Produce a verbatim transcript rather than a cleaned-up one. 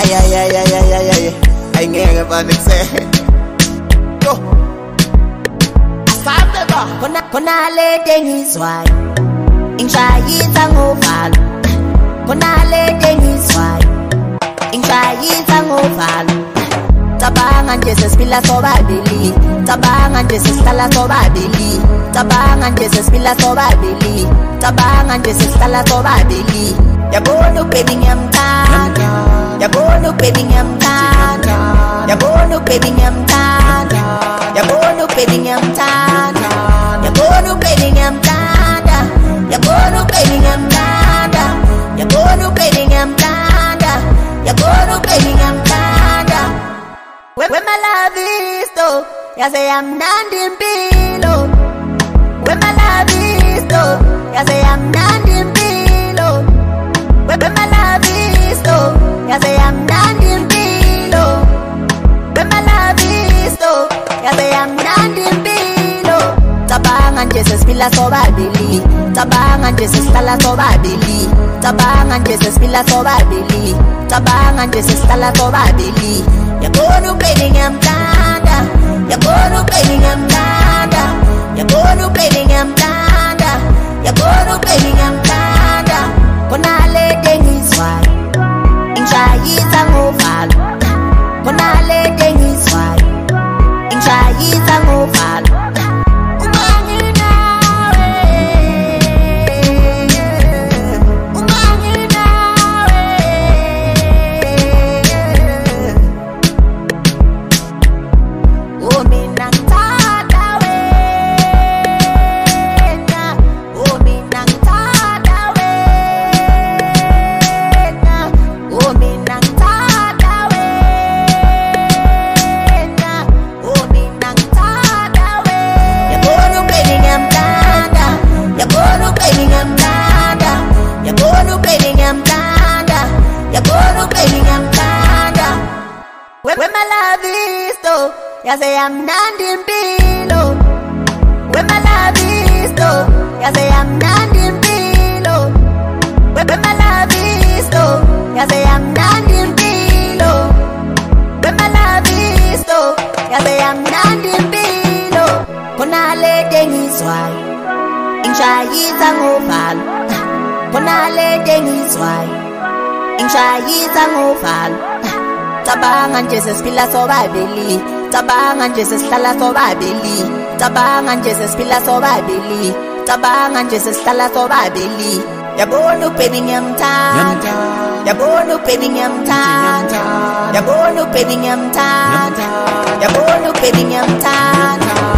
Ay, ay, ay, ay, ay, ay, ay. Ay, ngeke ba nagse? Yo. Asabe ba? Kona, kona le dengizwayo. Ingishayisa ngovalo. Kona le dengizwayo. Ingishayisa ngovalo. Tabanga nje sesiphila sobabili. Tabanga nje sesihlala sobabili. Tabanga nje sesiphila sobabili. Tabanga nje sesihlala sobabili. Yabona baby ngiyamthanda. Yabona baby ngiyamthanda. Yabona baby ngiyamthanda. Yabona baby ngiyamthanda. Yabona baby ngiyamthanda. Yabona baby ngiyamthanda. Yabona baby ngiyamthanda. Yabona baby ngiyamthanda. Where my love is though, ya say I'm nandimpilo. Where my love is though, ya say I'm nandimpilo. Where my love is though, ya say I'm nandimpilo. Where my love is though, ya say I'm nandimpilo. Tabanga nje sesiphila sobabili. Tabanga nje sesihlala sobabili. Tabanga nje sesiphila sobabili. Tabanga nje sesihlala sobabili. Yabona baby ngiyamthanda. Yabona baby ngiyamthanda. Yabona baby ngiyamthanda. Yabona baby ngiyamthanda. Kona le dengizwayo. Ingishayisa ngovalo. Kona le dengizwayo. Ingishayisa ngovalo. Where my love is though, ya say I'm nandimpilo. Where my love is though, ya say I'm nandimpilo. Where my love is though, ya say I'm nandimpilo. Where my love is though, ya say I'm nandimpilo. Kona le dengizwayo. Ingishayisa ngovalo. Kona le dengizwayo. Ingishayisa ngovalo. Tabanga nje sesiphila sobabili. Tabanga nje sesihlala sobabili. Tabanga nje sesiphila sobabili. Tabanga nje sesihlala sobabili. Yabona baby ngiyamthanda. Yabona baby ngiyamthanda. Yabona baby ngiyamthanda. Yabona baby ngiyamthanda.